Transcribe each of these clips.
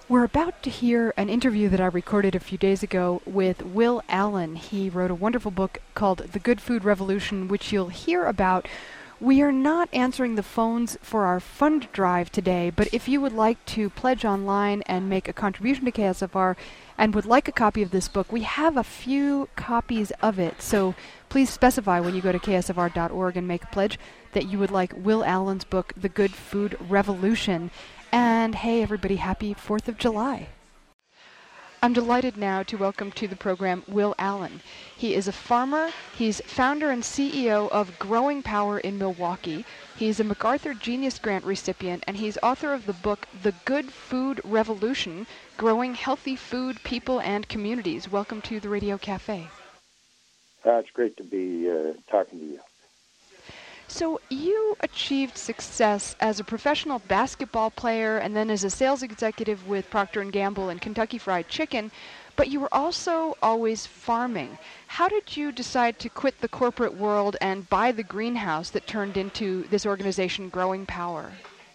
We're about to hear an interview that I recorded a few days ago with Will Allen. He wrote a wonderful book called The Good Food Revolution, which you'll hear about. We are not answering the phones for our fund drive today, but if you would like to pledge online and make a contribution to KSFR and would like a copy of this book, we have a few copies of it. So please specify when you go to ksfr.org and make a pledge that you would like Will Allen's book, The Good Food Revolution. And hey, everybody, happy 4th of July. I'm delighted now to welcome to the program Will Allen. He is a farmer. He's founder and CEO of Growing Power in Milwaukee. He's a MacArthur Genius Grant recipient, and he's author of the book The Good Food Revolution, Growing Healthy Food, People, and Communities. Welcome to the Radio Cafe. It's great to be talking to you. So you achieved success as a professional basketball player and then as a sales executive with Procter & Gamble and Kentucky Fried Chicken, but you were also always farming. How did you decide to quit the corporate world and buy the greenhouse that turned into this organization, Growing Power?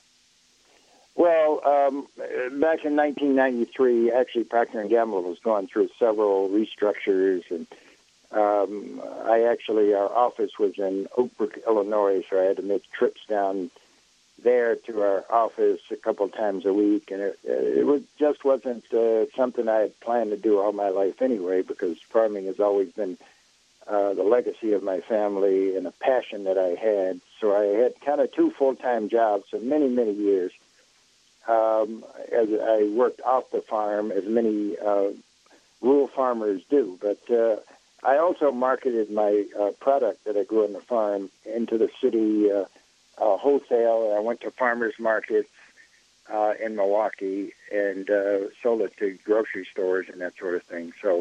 Well, back in 1993, actually Procter & Gamble was going through several restructures, and our office was in Oak Brook, Illinois, so I had to make trips down there to our office a couple of times a week, and just wasn't something I had planned to do all my life anyway, because farming has always been the legacy of my family and a passion that I had. So I had kind of two full-time jobs for many, many years as I worked off the farm, as many rural farmers do, but I also marketed my product that I grew on the farm into the city wholesale. I went to farmers markets in Milwaukee and sold it to grocery stores and that sort of thing. So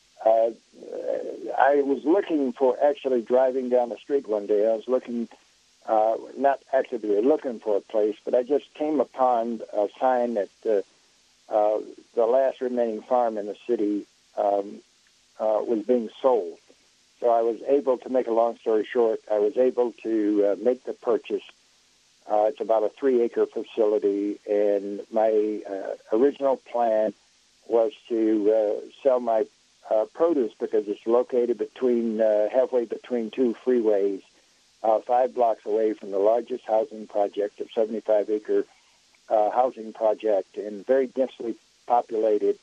I was looking for, actually driving down the street one day, I was looking, not actively looking for a place, but I just came upon a sign that the last remaining farm in the city was being sold. So I was able to, make a long story short, I was able to make the purchase. It's about a 3-acre facility, and my original plan was to sell my produce because it's located halfway between two freeways, 5 blocks away from the largest housing project, a 75-acre housing project in very densely populated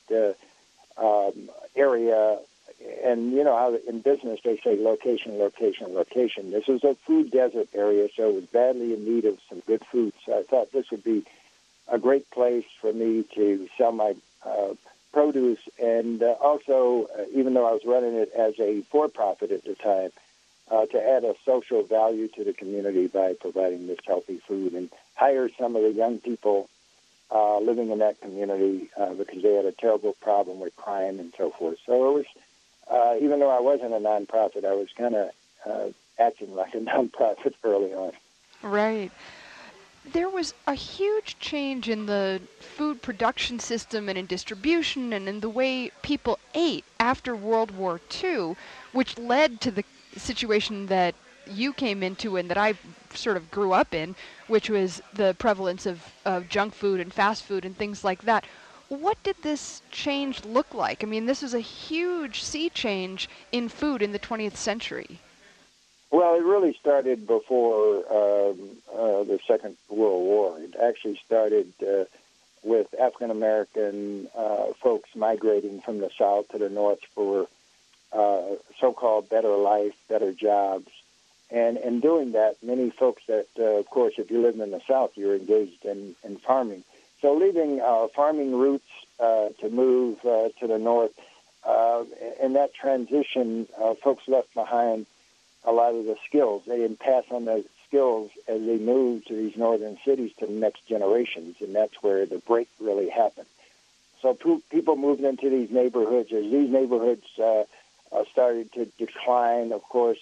area. And you know how in business they say location, location, location. This was a food desert area, so it was badly in need of some good food. So I thought this would be a great place for me to sell my produce, and also, even though I was running it as a for-profit at the time, to add a social value to the community by providing this healthy food and hire some of the young people living in that community because they had a terrible problem with crime and so forth. So it was, even though I wasn't a nonprofit, I was kind of acting like a nonprofit early on. Right. There was a huge change in the food production system and in distribution and in the way people ate after World War II, which led to the situation that you came into and that I sort of grew up in, which was the prevalence of junk food and fast food and things like that. What did this change look like? I mean, this is a huge sea change in food in the 20th century. Well, it really started before the Second World War. It actually started with African-American folks migrating from the South to the North for so-called better life, better jobs. And in doing that, many folks that, of course, if you live in the South, you're engaged in farming. So leaving farming roots to move to the North, in that transition, folks left behind a lot of the skills. They didn't pass on the skills as they moved to these northern cities to the next generations, and that's where the break really happened. So people moved into these neighborhoods. As these neighborhoods started to decline, of course,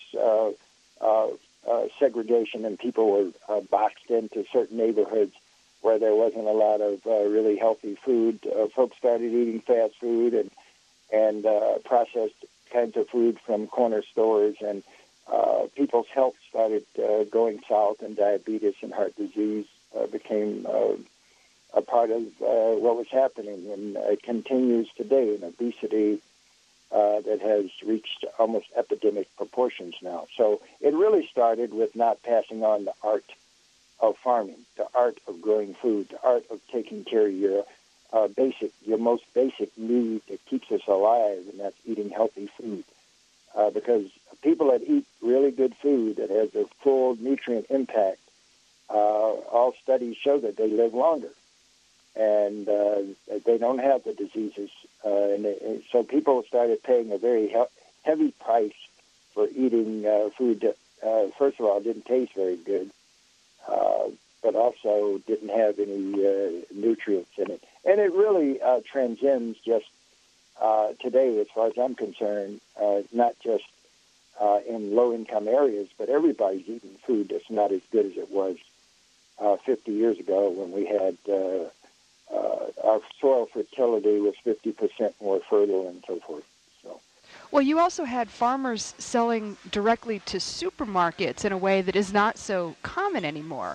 segregation, and people were boxed into certain neighborhoods where there wasn't a lot of really healthy food. Folks started eating fast food and processed kinds of food from corner stores, and people's health started going south, and diabetes and heart disease became a part of what was happening, and it continues today in obesity that has reached almost epidemic proportions now. So it really started with not passing on the art of farming, the art of growing food, the art of taking care of your most basic need that keeps us alive, and that's eating healthy food. Because people that eat really good food that has a full nutrient impact, all studies show that they live longer, and they don't have the diseases. And so people started paying a very heavy price for eating food that, first of all, didn't taste very good, but also didn't have any nutrients in it. And it really transcends just today, as far as I'm concerned, not just in low-income areas, but everybody's eating food that's not as good as it was 50 years ago when we had our soil fertility was 50% more fertile and so forth. So. Well, you also had farmers selling directly to supermarkets in a way that is not so common anymore.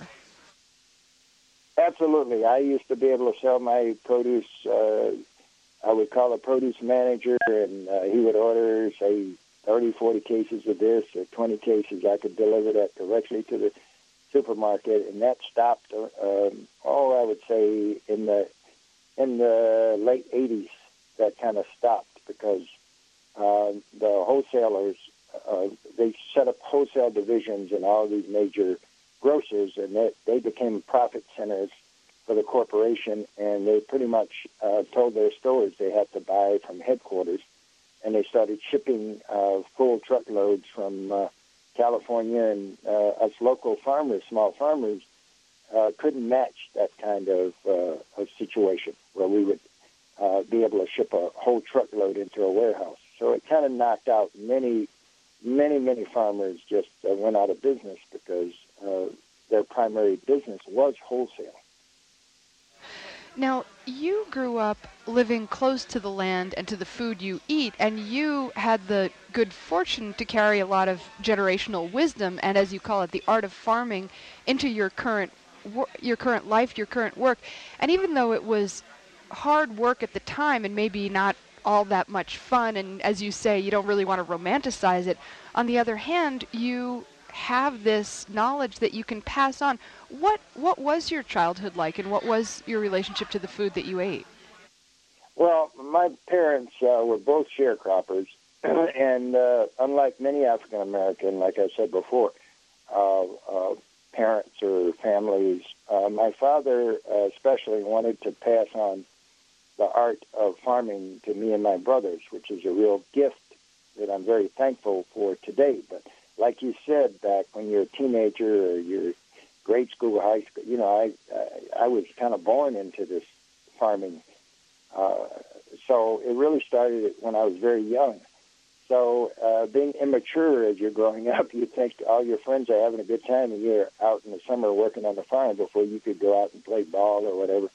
Absolutely. I used to be able to sell my produce. I would call a produce manager, and he would order, say, 30, 40 cases of this or 20 cases. I could deliver that directly to the supermarket, and that stopped, I would say, in the late 80s, that kind of stopped because the wholesalers, they set up wholesale divisions in all these major grocers, and they became profit centers for the corporation, and they pretty much told their stores they had to buy from headquarters, and they started shipping full truckloads from California, and us local farmers, small farmers, couldn't match that kind of situation where we would be able to ship a whole truckload into a warehouse. So it kind of knocked out many farmers just went out of business because their primary business was wholesale. Now, you grew up living close to the land and to the food you eat, and you had the good fortune to carry a lot of generational wisdom and, as you call it, the art of farming into your current life, your current work. And even though it was hard work at the time and maybe not all that much fun, and as you say, you don't really want to romanticize it, on the other hand, you have this knowledge that you can pass on. What was your childhood like, and what was your relationship to the food that you ate? Well, my parents were both sharecroppers, and unlike many African American, like I said before, parents or families, my father especially wanted to pass on the art of farming to me and my brothers, which is a real gift that I'm very thankful for today. But like you said, back when you're a teenager or you're grade school, high school, I was kind of born into this farming. So it really started when I was very young. So being immature as you're growing up, you think all your friends are having a good time and you're out in the summer working on the farm before you could go out and play ball or whatever.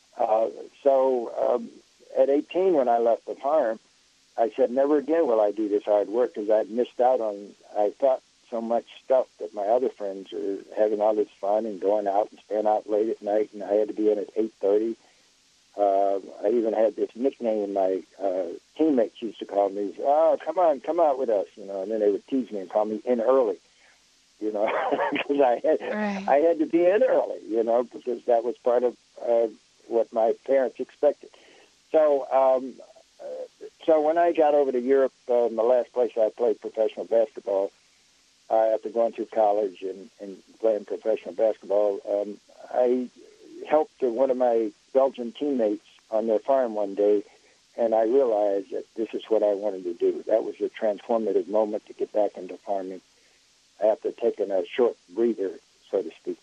So at 18, when I left the farm, I said, never again will I do this hard work because I'd missed out on, I thought, so much stuff that my other friends were having all this fun and going out and staying out late at night, and I had to be in at 8:30. I even had this nickname my teammates used to call me, oh, come on, come out with us, and then they would tease me and call me in early, because I had to be in early, because that was part of what my parents expected. So when I got over to Europe, the last place I played professional basketball, after going through college and playing professional basketball, I helped one of my Belgian teammates on their farm one day, and I realized that this is what I wanted to do. That was a transformative moment to get back into farming after taking a short breather, so to speak.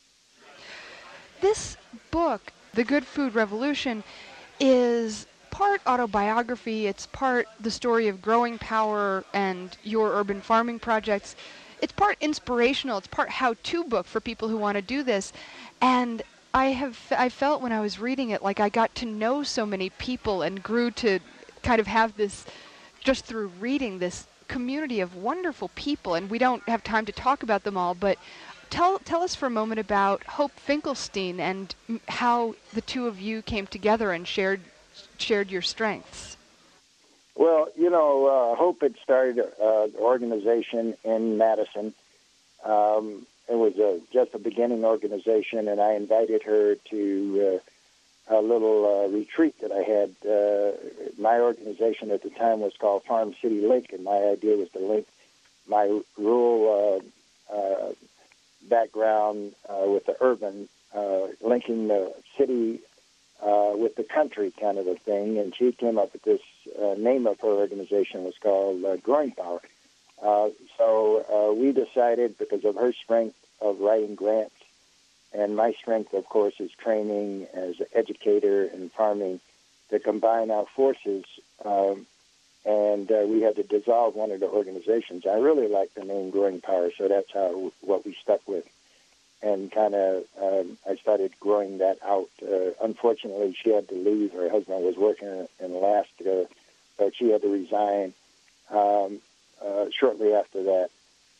This book, The Good Food Revolution, is part autobiography, it's part the story of Growing Power and your urban farming projects. It's part inspirational, it's part how-to book for people who want to do this. And I felt when I was reading it like I got to know so many people and grew to kind of have this, just through reading, this community of wonderful people. And we don't have time to talk about them all, but Tell us for a moment about Hope Finkelstein and how the two of you came together and shared your strengths. Well, Hope had started an organization in Madison. It was just a beginning organization, and I invited her to a little retreat that I had. My organization at the time was called Farm City Link, and my idea was to link my rural background with the urban, linking the city with the country kind of a thing. And she came up with this name of her organization was called Growing Power. So we decided, because of her strength of writing grants, and my strength, of course, is training as an educator in farming, to combine our forces. And we had to dissolve one of the organizations. I really liked the name Growing Power, so that's what we stuck with. And kind of, I started growing that out. Unfortunately, she had to leave. Her husband was working in Alaska, so she had to resign shortly after that.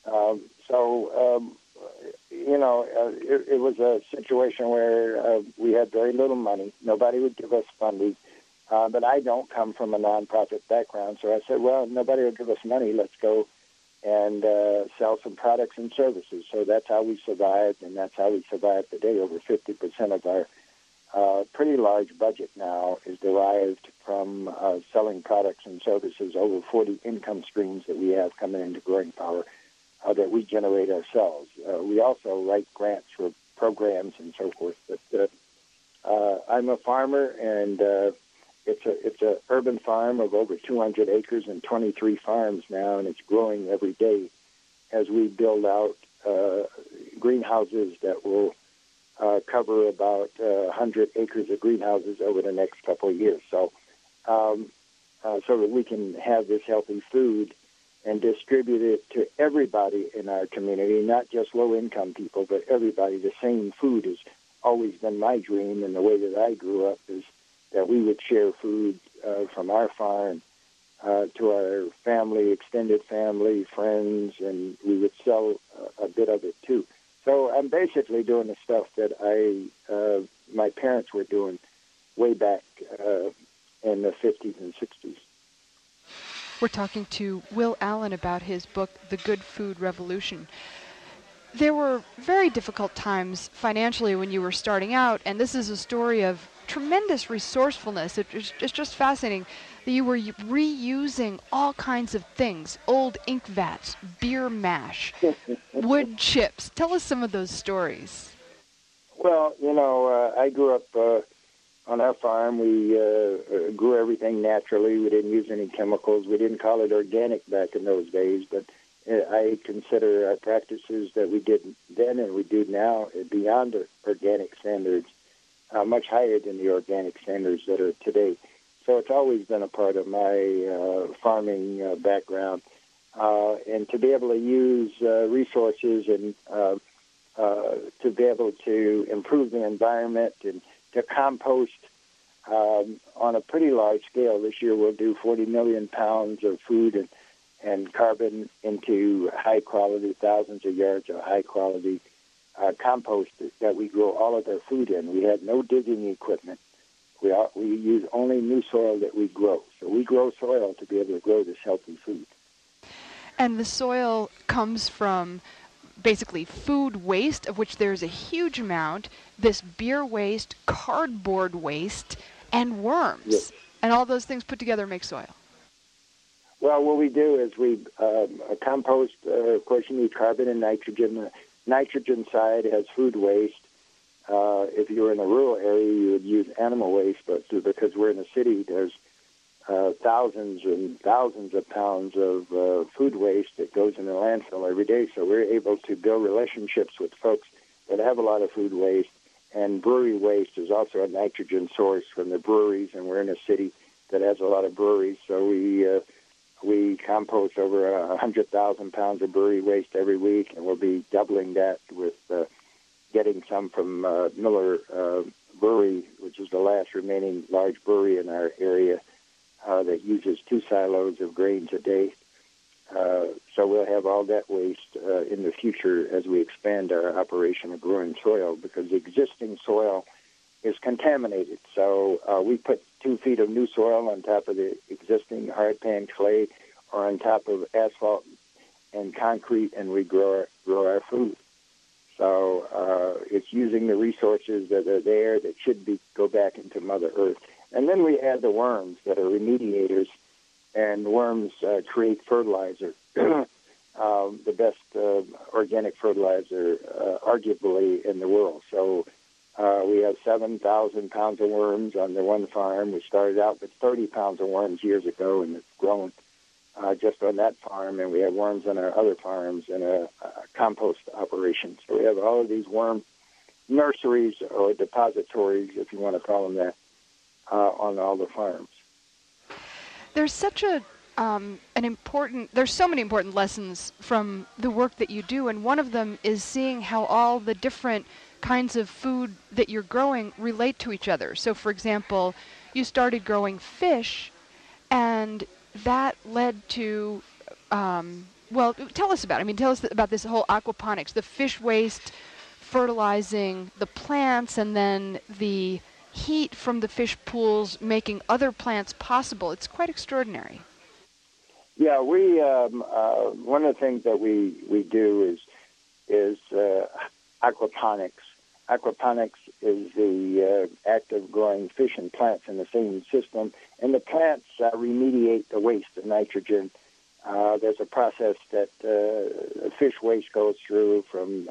It was a situation where we had very little money. Nobody would give us funding. But I don't come from a nonprofit background, so I said, well, nobody will give us money. Let's go and sell some products and services. So that's how we survived, and that's how we survived today. Over 50% of our pretty large budget now is derived from selling products and services. Over 40 income streams that we have coming into Growing Power that we generate ourselves. We also write grants for programs and so forth. But I'm a farmer, and it's a urban farm of over 200 acres and 23 farms now, and it's growing every day as we build out greenhouses that will cover about 100 acres of greenhouses over the next couple of years. So that we can have this healthy food and distribute it to everybody in our community, not just low-income people, but everybody. The same food has always been my dream, and the way that I grew up is that we would share food from our farm to our family, extended family, friends, and we would sell a bit of it too. So I'm basically doing the stuff that my parents were doing way back in the 50s and 60s. We're talking to Will Allen about his book, The Good Food Revolution. There were very difficult times financially when you were starting out, and this is a story of tremendous resourcefulness. It's just fascinating that you were reusing all kinds of things: old ink vats, beer mash, wood chips. Tell us some of those stories. Well, I grew up on our farm. We grew everything naturally. We didn't use any chemicals. We didn't call it organic back in those days, but I consider our practices that we did then and we do now beyond the organic standards, much higher than the organic standards that are today. So it's always been a part of my farming background. And to be able to use resources and to be able to improve the environment and to compost on a pretty large scale. This year we'll do 40 million pounds of food and carbon into high-quality, thousands of yards of high-quality compost that we grow all of our food in. We had no digging equipment. We use only new soil that we grow. So we grow soil to be able to grow this healthy food. And the soil comes from basically food waste, of which there's a huge amount, this beer waste, cardboard waste, and worms. Yes. And all those things put together make soil. Well, what we do is we compost. Of course, you need carbon and nitrogen. The nitrogen side has food waste. If you were in a rural area, you would use animal waste, but because we're in a city, there's thousands and thousands of pounds of food waste that goes in the landfill every day. So we're able to build relationships with folks that have a lot of food waste. And brewery waste is also a nitrogen source from the breweries, and we're in a city that has a lot of breweries. So we compost over 100,000 pounds of brewery waste every week, and we'll be doubling that with getting some from Miller Brewery, which is the last remaining large brewery in our area that uses 2 silos of grains a day. So we'll have all that waste in the future as we expand our operation of growing soil, because the existing soil is contaminated. So we put 2 feet of new soil on top of the existing hard pan clay or on top of asphalt and concrete, and we grow our food. So it's using the resources that are there that should go back into Mother Earth. And then we add the worms that are remediators, and worms create fertilizer, the best organic fertilizer arguably in the world. So we have 7,000 pounds of worms on the one farm. We started out with 30 pounds of worms years ago, and it's grown just on that farm, and we have worms on our other farms in a compost operation. So we have all of these worm nurseries or depositories, if you want to call them that, on all the farms. There's such there's so many important lessons from the work that you do, and one of them is seeing how all the different kinds of food that you're growing relate to each other. So, for example, you started growing fish, and that led to, tell us about it. I mean, tell us about this whole aquaponics, the fish waste fertilizing the plants, and then the heat from the fish pools making other plants possible. It's quite extraordinary. Yeah, we one of the things that we do is aquaponics. Aquaponics is the act of growing fish and plants in the same system, and the plants remediate the waste of nitrogen. There's a process that fish waste goes through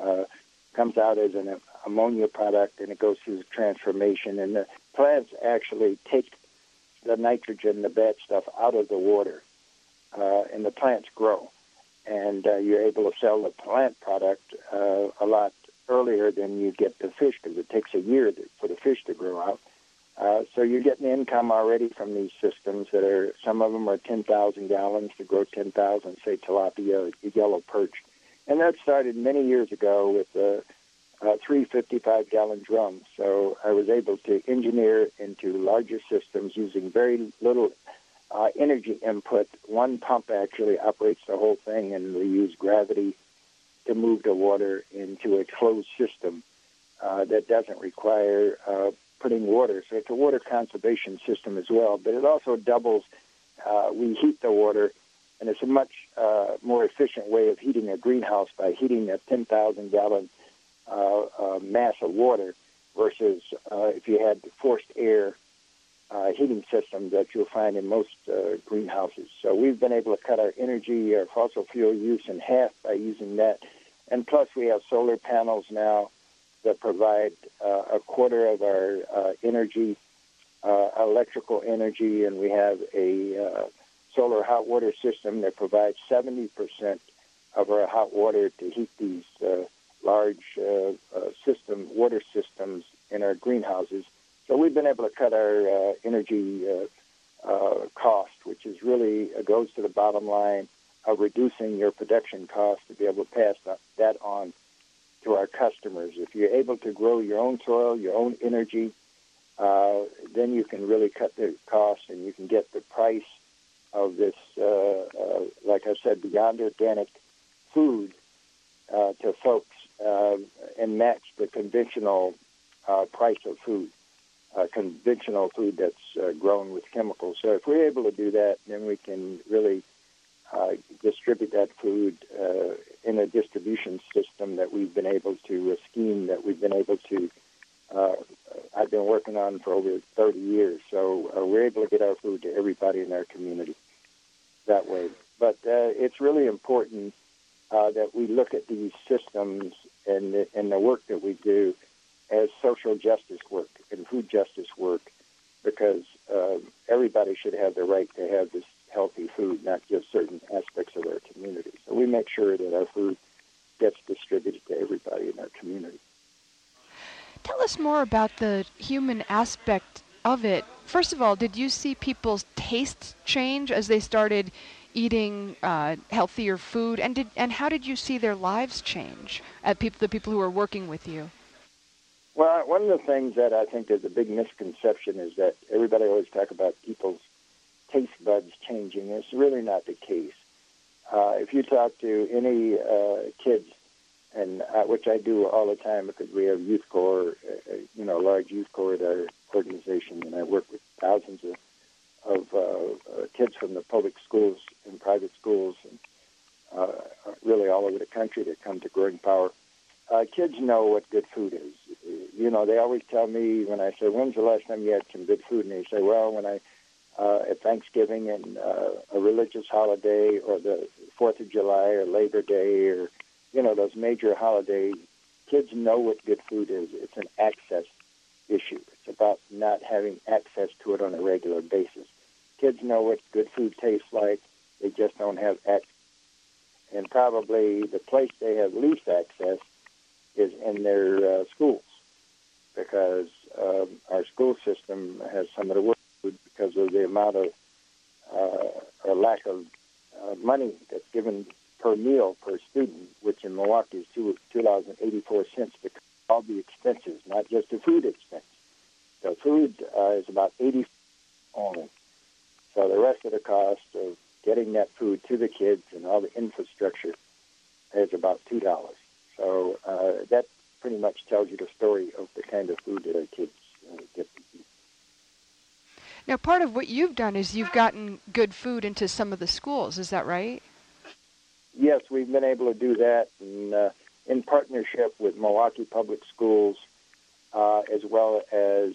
comes out as an ammonia product, and it goes through the transformation, and the plants actually take the nitrogen, the bad stuff, out of the water, and the plants grow. And you're able to sell the plant product a lot earlier than you get the fish, because it takes a year for the fish to grow out. So you're getting income already from these systems that are, some of them are 10,000 gallons to grow 10,000, say, tilapia, yellow perch. And that started many years ago with 3 55-gallon drums. So I was able to engineer into larger systems using very little energy input. One pump actually operates the whole thing, and we use gravity to move the water into a closed system that doesn't require putting water. So it's a water conservation system as well, but it also doubles. We heat the water, and it's a much more efficient way of heating a greenhouse by heating a 10,000-gallon mass of water versus if you had forced air heating system that you'll find in most greenhouses. So we've been able to cut our energy, our fossil fuel use in half by using that. And plus we have solar panels now that provide a quarter of our energy, electrical energy, and we have a solar hot water system that provides 70% of our hot water to heat these large water systems in our greenhouses. So we've been able to cut our energy cost, which is really goes to the bottom line of reducing your production cost to be able to pass that on to our customers. If you're able to grow your own soil, your own energy, then you can really cut the cost, and you can get the price of this, like I said, beyond organic food to folks and match the conventional price of food. Conventional food that's grown with chemicals. So if we're able to do that, then we can really distribute that food in a distribution system that we've been able to, a scheme that we've been able to, I've been working on for over 30 years. So we're able to get our food to everybody in our community that way. But it's really important that we look at these systems and the work that we do as social justice work and food justice work, because everybody should have the right to have this healthy food, not just certain aspects of our community. So we make sure that our food gets distributed to everybody in our community. Tell us more about the human aspect of it. First of all, did you see people's tastes change as they started eating healthier food, and how did you see their lives change, the people who were working with you? Well, one of the things that I think is a big misconception is that everybody always talk about people's taste buds changing. It's really not the case. If you talk to any kids, and which I do all the time because we have youth corps, a large youth corps at our organization, and I work with thousands of kids from the public schools and private schools, and really all over the country that come to Growing Power. Kids know what good food is. They always tell me when I say, "When's the last time you had some good food?" And they say, "Well, when I at Thanksgiving and a religious holiday, or the 4th of July or Labor Day, or those major holidays." Kids know what good food is. It's an access issue. It's about not having access to it on a regular basis. Kids know what good food tastes like. They just don't have access. And probably the place they have least access is in their schools, because our school system has some of the worst food because of the amount of or lack of money that's given per meal per student, which in Milwaukee is $2.84 because of all the expenses, not just the food expense. The food is about 80 only. So the rest of the cost of getting that food to the kids and all the infrastructure is about $2. So that pretty much tells you the story of the kind of food that our kids get to eat. Now, part of what you've done is you've gotten good food into some of the schools. Is that right? Yes, we've been able to do that in partnership with Milwaukee Public Schools, as well as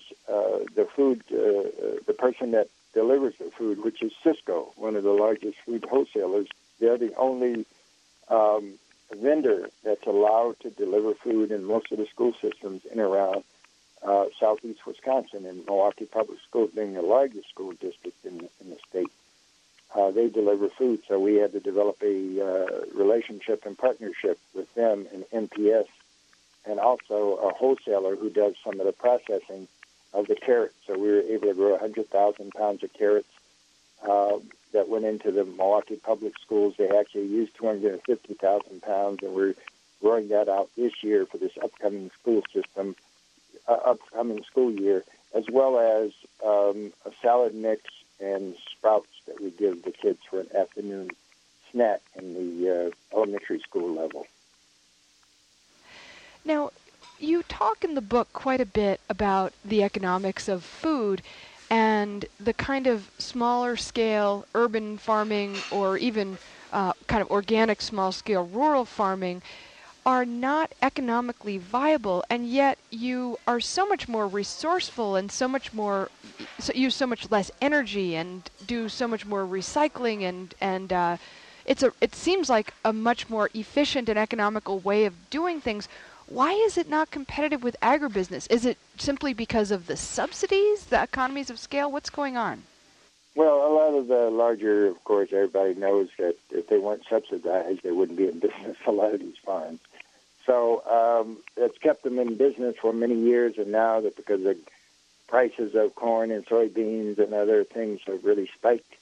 the person that delivers the food, which is Cisco, one of the largest food wholesalers. They're the only vendor that's allowed to deliver food in most of the school systems in and around southeast Wisconsin, and Milwaukee Public Schools being the largest school district in the state. They deliver food, so we had to develop a relationship and partnership with them and NPS, and also a wholesaler who does some of the processing of the carrots. So we were able to grow 100,000 pounds of carrots that went into the Milwaukee Public Schools. They actually used 250,000 pounds, and we're growing that out this year for this upcoming school year, as well as a salad mix and sprouts that we give the kids for an afternoon snack in the elementary school level. Now, you talk in the book quite a bit about the economics of food and the kind of smaller scale urban farming, or even kind of organic small scale rural farming, are not economically viable, and yet you are so much more resourceful and use so much less energy and do so much more recycling, and it seems like a much more efficient and economical way of doing things. Why is it not competitive with agribusiness? Is it simply because of the subsidies, the economies of scale? What's going on? Well, a lot of the larger, of course, everybody knows that if they weren't subsidized, they wouldn't be in business, a lot of these farms. So it's kept them in business for many years, and now that because the prices of corn and soybeans and other things have really spiked,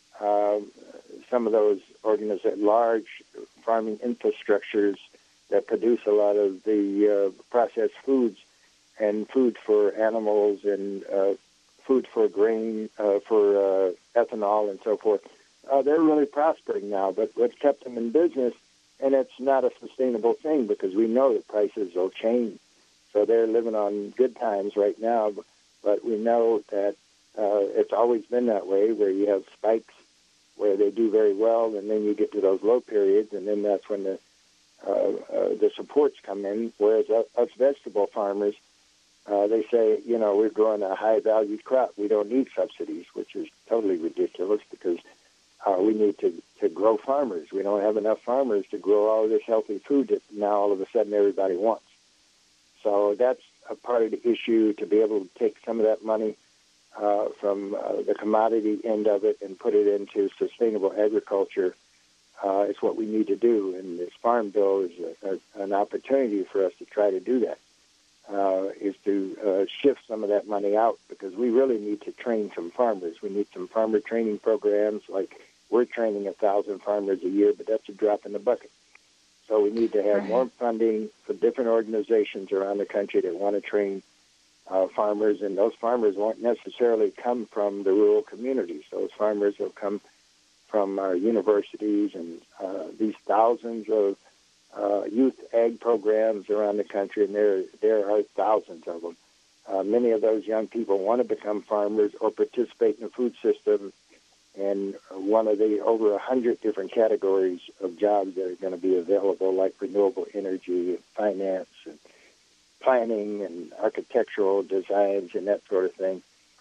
some of those large farming infrastructures that produce a lot of the processed foods and food for animals and food for grain, for ethanol and so forth, they're really prospering now. But what's kept them in business, and it's not a sustainable thing because we know that prices will change. So they're living on good times right now, but we know that it's always been that way, where you have spikes where they do very well, and then you get to those low periods, and then that's when the supports come in. Whereas us vegetable farmers, they say, we're growing a high-valued crop. We don't need subsidies, which is totally ridiculous because we need to grow farmers. We don't have enough farmers to grow all this healthy food that now all of a sudden everybody wants. So that's a part of the issue, to be able to take some of that money from the commodity end of it and put it into sustainable agriculture. It's what we need to do, and this farm bill is an opportunity for us to try to do that, is to shift some of that money out, because we really need to train some farmers. We need some farmer training programs, like we're training 1,000 farmers a year, but that's a drop in the bucket. So we need to have more funding for different organizations around the country that want to train farmers, and those farmers won't necessarily come from the rural communities. Those farmers will come from our universities and these thousands of youth ag programs around the country, and there are thousands of them. Many of those young people want to become farmers or participate in the food system, and one of the over 100 different categories of jobs that are going to be available, like renewable energy, and finance, and planning, and architectural designs, and that sort of thing.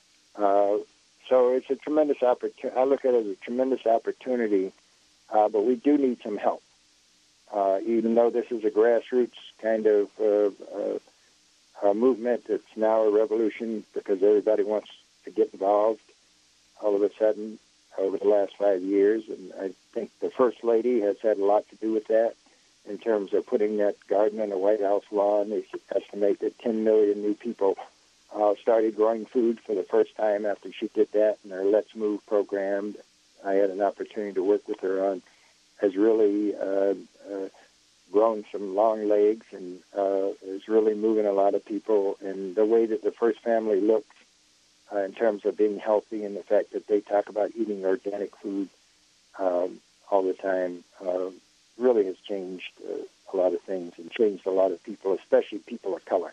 So it's a tremendous opportunity. I look at it as a tremendous opportunity, but we do need some help. Even though this is a grassroots kind of movement, it's now a revolution because everybody wants to get involved all of a sudden over the last 5 years. And I think the First Lady has had a lot to do with that in terms of putting that garden on the White House lawn. They estimate that 10 million new people started growing food for the first time after she did that, and her Let's Move program I had an opportunity to work with her on has really grown some long legs and is really moving a lot of people. And the way that the First Family looks in terms of being healthy, and the fact that they talk about eating organic food all the time really has changed a lot of things and changed a lot of people, especially people of color.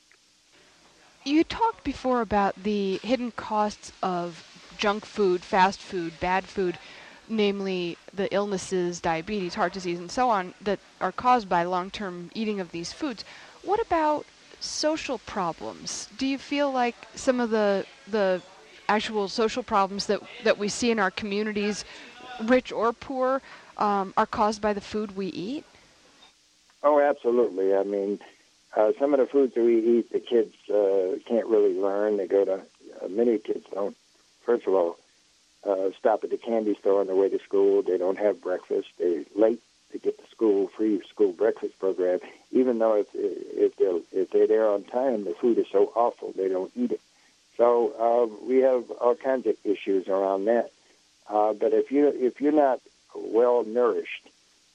You talked before about the hidden costs of junk food, fast food, bad food, namely the illnesses, diabetes, heart disease, and so on, that are caused by long-term eating of these foods. What about social problems? Do you feel like some of the actual social problems that we see in our communities, rich or poor, are caused by the food we eat? Oh, absolutely. I mean, some of the foods that we eat, the kids can't really learn. They go to, many kids don't, first of all, stop at the candy store on their way to school. They don't have breakfast. They're late to get to school, free school breakfast program. Even though if they're there on time, the food is so awful, they don't eat it. So we have all kinds of issues around that. But if you're not well nourished,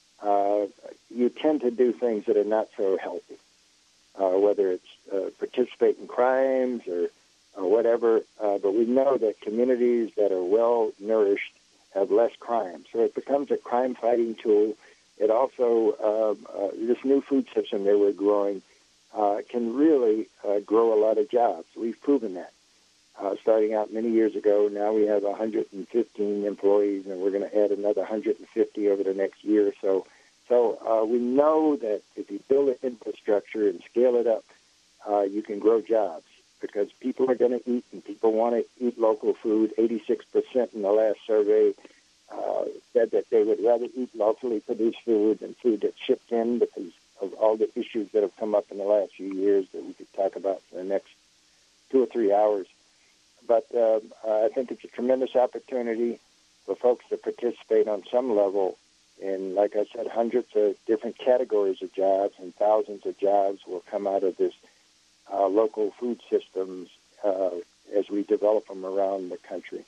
you tend to do things that are not so healthy. Whether it's participate in crimes or whatever, but we know that communities that are well nourished have less crime. So it becomes a crime-fighting tool. It also, this new food system that we're growing can really grow a lot of jobs. We've proven that. Starting out many years ago, now we have 115 employees, and we're going to add another 150 over the next year or so. So we know that if you build an infrastructure and scale it up, you can grow jobs because people are going to eat and people want to eat local food. 86% in the last survey said that they would rather eat locally produced food than food that's shipped in because of all the issues that have come up in the last few years that we could talk about for the next 2 or 3 hours. But I think it's a tremendous opportunity for folks to participate on some level. And like I said, hundreds of different categories of jobs and thousands of jobs will come out of this local food systems as we develop them around the country.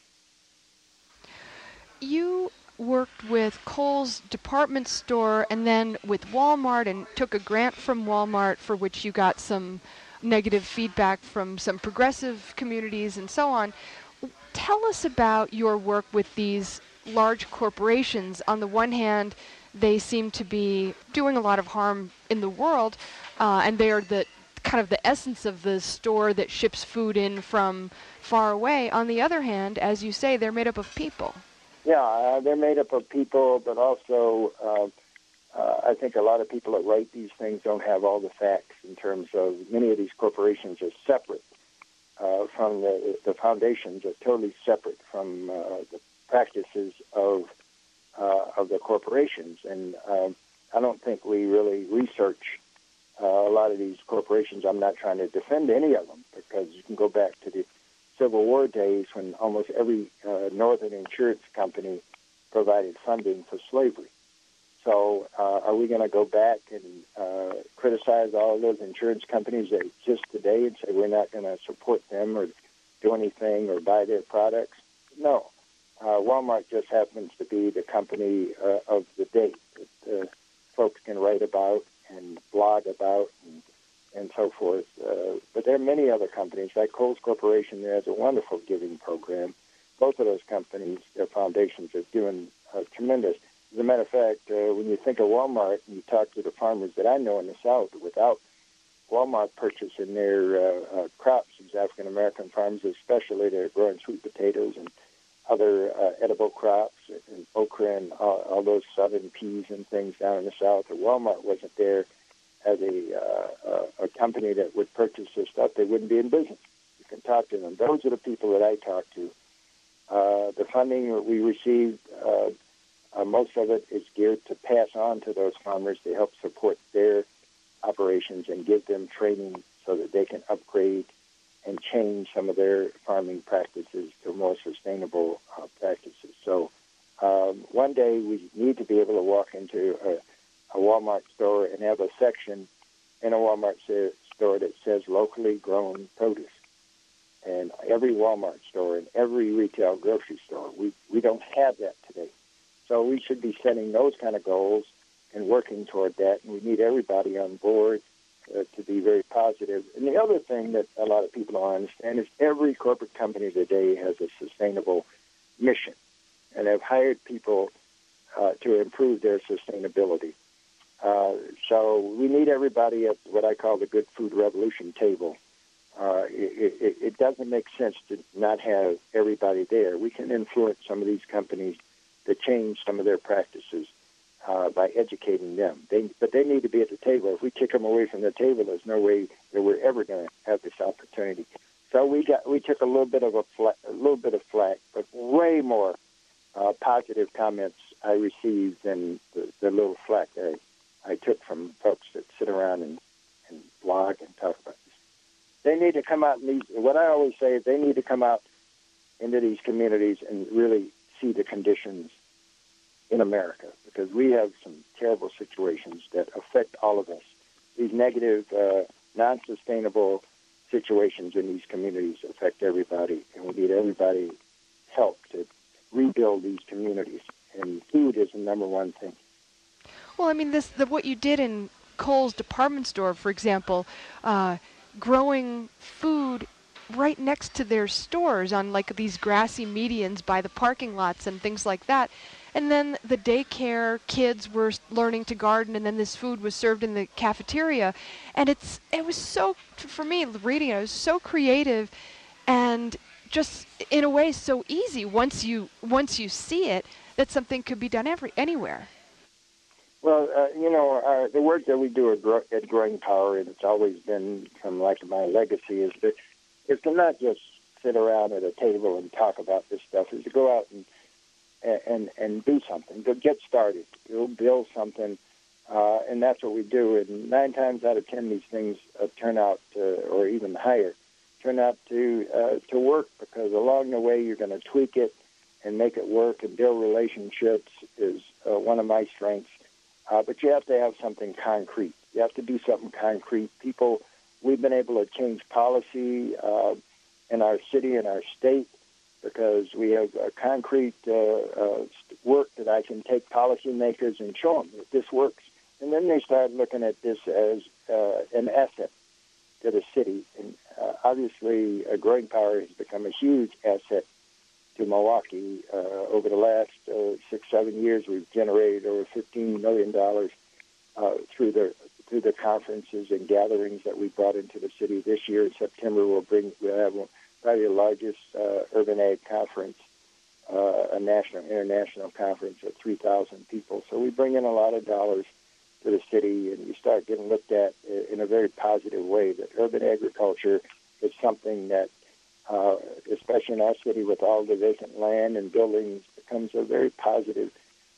You worked with Kohl's department store and then with Walmart and took a grant from Walmart for which you got some negative feedback from some progressive communities and so on. Tell us about your work with these large corporations. On the one hand, they seem to be doing a lot of harm in the world, and they are the kind of the essence of the store that ships food in from far away. On the other hand, as you say, they're made up of people. Yeah, they're made up of people, but also I think a lot of people that write these things don't have all the facts in terms of many of these corporations are separate from the foundations are totally separate from the practices of the corporations. And I don't think we really research a lot of these corporations. I'm not trying to defend any of them because you can go back to the Civil War days when almost every northern insurance company provided funding for slavery. So are we going to go back and criticize all of those insurance companies that exist today and say we're not going to support them or do anything or buy their products? No. Walmart just happens to be the company of the day that folks can write about and blog about and so forth. But there are many other companies, like Kohl's Corporation. There's a wonderful giving program. Both of those companies, their foundations, are doing tremendous. As a matter of fact, when you think of Walmart and you talk to the farmers that I know in the South, without Walmart purchasing their crops, these African American farmers especially, they're growing sweet potatoes and other edible crops and okra and all those southern peas and things down in the South. If Walmart wasn't there as a company that would purchase this stuff, they wouldn't be in business. You can talk to them. Those are the people that I talk to. The funding that we received, most of it is geared to pass on to those farmers to help support their operations and give them training so that they can upgrade and change some of their farming practices to more sustainable practices. So one day we need to be able to walk into a Walmart store and have a section in a Walmart store that says locally grown produce. And every Walmart store and every retail grocery store, we don't have that today. So we should be setting those kind of goals and working toward that. And we need everybody on board to be very positive. And the other thing that a lot of people don't understand is every corporate company today has a sustainable mission. And have hired people to improve their sustainability. So we need everybody at what I call the Good Food Revolution table. It doesn't make sense to not have everybody there. We can influence some of these companies to change some of their practices by educating them. But they need to be at the table. If we kick them away from the table, there's no way that we're ever going to have this opportunity. So we took a little bit of flack, but way more positive comments I received than the little flack that I took from folks that sit around and blog and talk about this. They need to come out and what I always say is they need to come out into these communities and really see the conditions in America, because we have some terrible situations that affect all of us. These negative, non-sustainable situations in these communities affect everybody, and we need everybody's help to rebuild these communities. And food is the number one thing. Well, I mean, what you did in Kohl's department store, for example, growing food right next to their stores on like these grassy medians by the parking lots and things like that. And then the daycare kids were learning to garden, and then this food was served in the cafeteria. And it was so, for me, reading it, it was so creative and just in a way so easy once you see it, that something could be done anywhere. Well, the work that we do at Growing Power, and it's always been from like my legacy, is to not just sit around at a table and talk about this stuff, is to go out and do something, to get started, build something, and that's what we do. And 9 times out of 10, these things turn out, or even higher, turn out to work, because along the way you're going to tweak it and make it work and build relationships is one of my strengths. But you have to have something concrete. You have to do something concrete. We've been able to change policy in our city and our state, because we have concrete work that I can take policymakers and show them that this works. And then they start looking at this as an asset to the city. And obviously, Growing Power has become a huge asset to Milwaukee. Over the last 6-7 years, we've generated over $15 million through the conferences and gatherings that we brought into the city. This year in September, we'll have probably the largest urban ag conference, a international conference of 3,000 people. So we bring in a lot of dollars to the city, and we start getting looked at in a very positive way. That urban agriculture is something that, especially in our city with all the vacant land and buildings, becomes a very positive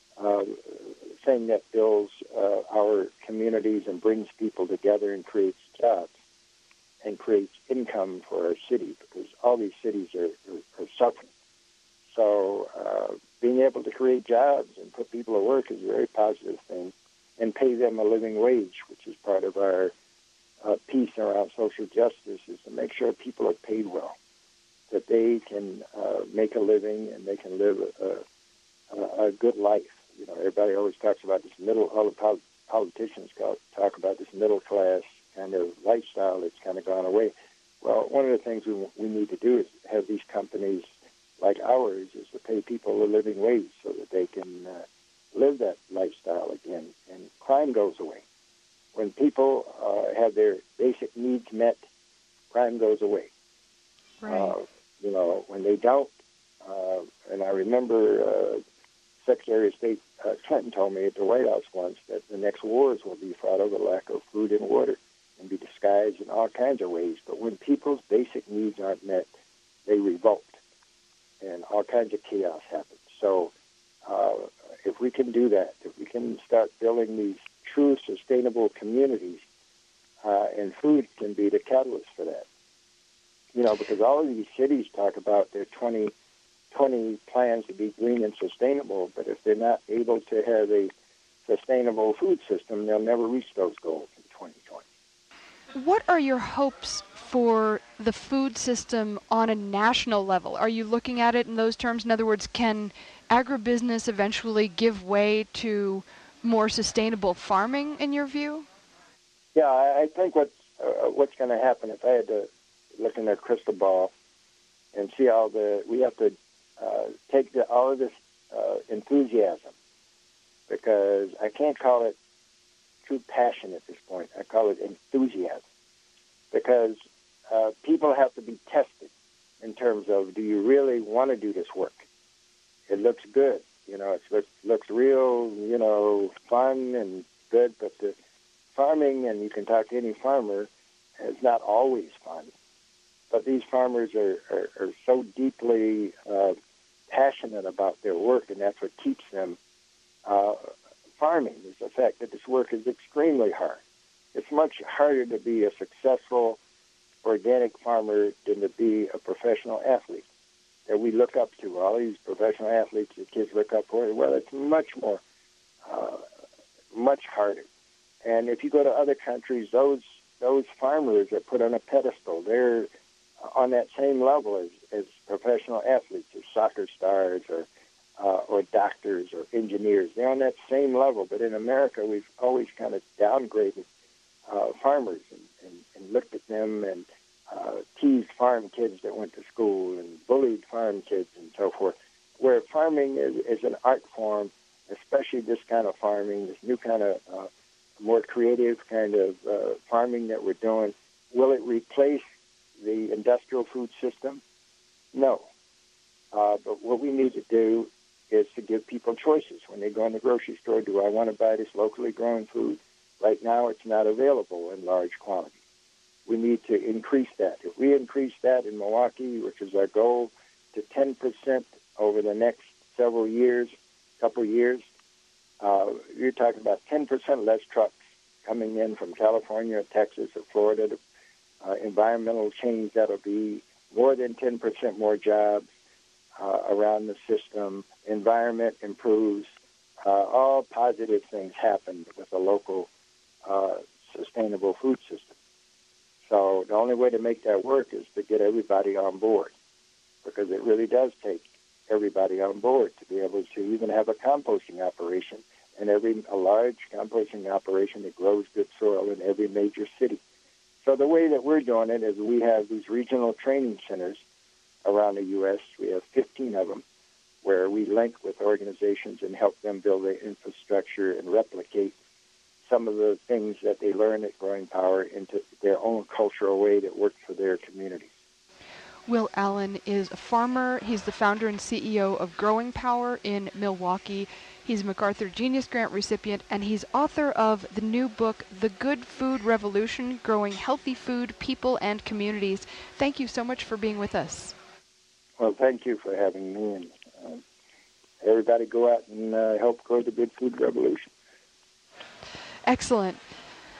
thing that builds our communities and brings people together and creates jobs and creates income for our city, because all these cities are suffering. So being able to create jobs and put people to work is a very positive thing, and pay them a living wage, which is part of our piece around social justice, is to make sure people are paid well, that they can make a living and they can live a good life. You know, everybody always talks about this all the politicians talk about this middle class kind of lifestyle that's kind of gone away. Well, one of the things we need to do is have these companies like ours is to pay people a living wage so that that they can live that lifestyle again, and crime goes away. When people have their basic needs met, crime goes away. Right. When they don't, and I remember Secretary of State Clinton told me at the White House once that the next wars will be fought over lack of food and water and be disguised in all kinds of ways. But when people's basic needs aren't met, they revolt, and all kinds of chaos happens. So if we can do that, if we can start building these true sustainable communities, and food can be the catalyst for that. Because all of these cities talk about their 2020 plans to be green and sustainable, but if they're not able to have a sustainable food system, they'll never reach those goals in 2020. What are your hopes for the food system on a national level? Are you looking at it in those terms? In other words, can agribusiness eventually give way to more sustainable farming, in your view? Yeah, I think what's going to happen, if I had to look in their crystal ball and see we have to take all of this enthusiasm, because I can't call it true passion at this point. I call it enthusiasm, because people have to be tested in terms of, do you really want to do this work? It looks good. It looks real, fun and good, but the farming, and you can talk to any farmer, is not always fun. But these farmers are so deeply passionate about their work, and that's what keeps them farming, is the fact that this work is extremely hard. It's much harder to be a successful organic farmer than to be a professional athlete that we look up to. All these professional athletes that kids look up for, well, it's much more, much harder. And if you go to other countries, those farmers are put on a pedestal. They're on that same level as professional athletes, or soccer stars, or doctors, or engineers. They're on that same level. But in America, we've always kind of downgraded farmers and looked at them and teased farm kids that went to school and bullied farm kids and so forth, where farming is an art form, especially this kind of farming, this new kind of more creative kind of farming that we're doing. Will it replace the industrial food system? No. But what we need to do is to give people choices. When they go in the grocery store, do I want to buy this locally grown food? Right now, it's not available in large quantities. We need to increase that. If we increase that in Milwaukee, which is our goal, to 10% over the next couple years, you're talking about 10% less trucks coming in from California, Texas, or Florida. Environmental change, that'll be more than 10% more jobs around the system. Environment improves. All positive things happen with a local sustainable food system. So the only way to make that work is to get everybody on board, because it really does take everybody on board to be able to even have a composting operation, and a large composting operation that grows good soil in every major city. So the way that we're doing it is we have these regional training centers around the U.S. We have 15 of them, where we link with organizations and help them build their infrastructure and replicate some of the things that they learn at Growing Power into their own cultural way that works for their communities. Will Allen is a farmer. He's the founder and CEO of Growing Power in Milwaukee. He's a MacArthur Genius Grant recipient, and he's author of the new book, The Good Food Revolution, Growing Healthy Food, People, and Communities. Thank you so much for being with us. Well, thank you for having me, and everybody go out and help grow the Good Food Revolution. Excellent.